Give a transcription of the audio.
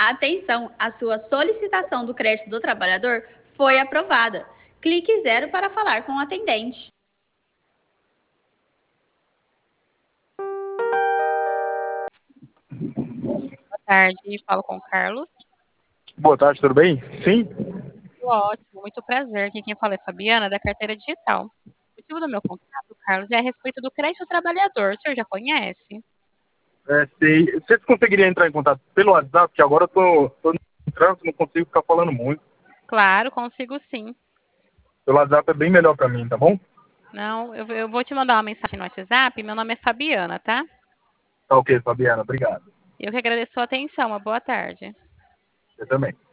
Atenção, a sua solicitação do crédito do trabalhador foi aprovada. Clique 0 para falar com o atendente. Boa tarde, falo com o Carlos. Boa tarde, tudo bem? Sim? Ótimo, muito prazer. Aqui quem fala é Fabiana, da Carteira Digital. O motivo do meu contato, Carlos, é a respeito do crédito trabalhador. O senhor já conhece? Sei. Você conseguiria entrar em contato pelo WhatsApp? Porque agora eu tô no trânsito, não consigo ficar falando muito. Claro, consigo sim. Pelo WhatsApp é bem melhor para mim, tá bom? Não, eu vou te mandar uma mensagem no WhatsApp. Meu nome é Fabiana, tá? Tá ok, Fabiana, obrigado. Eu que agradeço a sua atenção. Uma boa tarde. Você também.